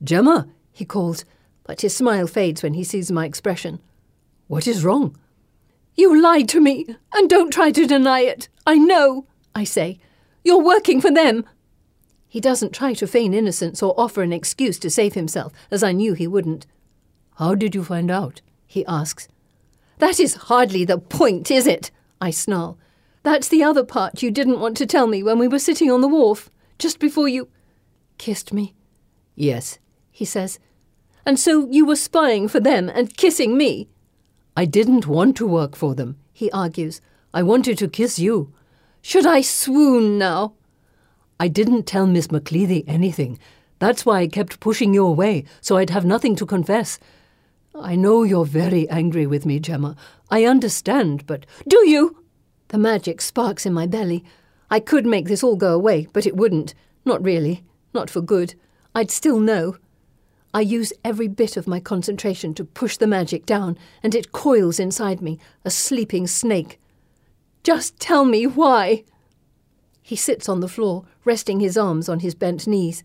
"Gemma," he calls, but his smile fades when he sees my expression. "What is wrong?" "You lied to me, and don't try to deny it. I know," I say. "You're working for them." He doesn't try to feign innocence or offer an excuse to save himself, as I knew he wouldn't. "How did you find out?" he asks. "That is hardly the point, is it?" I snarl. "That's the other part you didn't want to tell me when we were sitting on the wharf, just before you kissed me." "Yes," he says. "And so you were spying for them and kissing me?" "I didn't want to work for them," he argues. "I wanted to kiss you." "Should I swoon now?" "I didn't tell Miss Macleady anything. That's why I kept pushing you away, so I'd have nothing to confess. I know you're very angry with me, Gemma. I understand, but—" "Do you?" The magic sparks in my belly. I could make this all go away, but it wouldn't. Not really. Not for good. I'd still know. I use every bit of my concentration to push the magic down, and it coils inside me, a sleeping snake. "Just tell me why." He sits on the floor, resting his arms on his bent knees.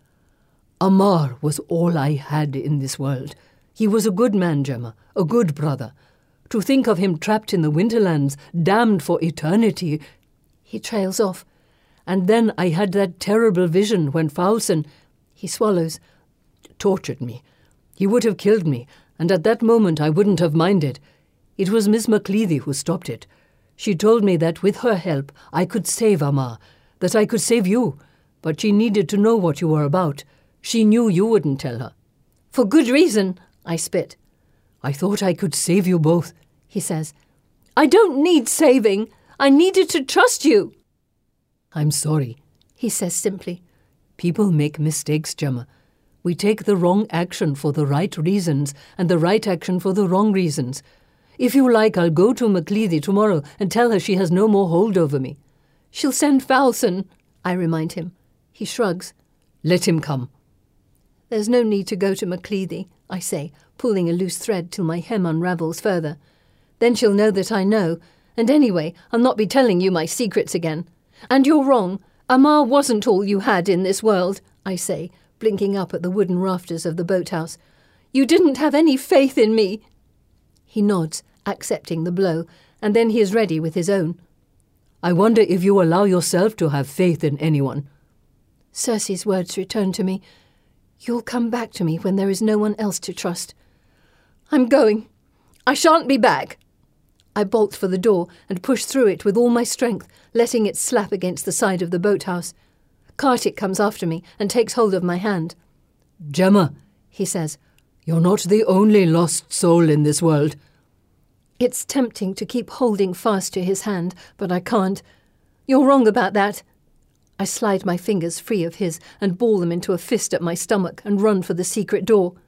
"Amar was all I had in this world. He was a good man, Gemma, a good brother. To think of him trapped in the Winterlands, damned for eternity—" He trails off. "And then I had that terrible vision when Faustin—" He swallows. "Tortured me. He would have killed me, and at that moment I wouldn't have minded. It was Miss Macleady who stopped it. She told me that with her help I could save Amar, that I could save you, but she needed to know what you were about. She knew you wouldn't tell her." "For good reason," I spit. "I thought I could save you both," he says. "I don't need saving. I needed to trust you." "I'm sorry," he says simply. "People make mistakes, Gemma. We take the wrong action for the right reasons and the right action for the wrong reasons. If you like, I'll go to Macleady tomorrow and tell her she has no more hold over me." "She'll send Faustin," I remind him. He shrugs. "Let him come." "There's no need to go to Macleady," I say, pulling a loose thread till my hem unravels further. "Then she'll know that I know, and anyway, I'll not be telling you my secrets again. And you're wrong. Amar wasn't all you had in this world," I say, blinking up at the wooden rafters of the boathouse. "You didn't have any faith in me." He nods, accepting the blow, and then he is ready with his own. "I wonder if you allow yourself to have faith in anyone." Circe's words return to me. "You'll come back to me when there is no one else to trust." "I'm going. I shan't be back." I bolt for the door and push through it with all my strength, letting it slap against the side of the boathouse. Kartik comes after me and takes hold of my hand. "Gemma," he says, "you're not the only lost soul in this world." It's tempting to keep holding fast to his hand, but I can't. "You're wrong about that." I slide my fingers free of his and ball them into a fist at my stomach and run for the secret door.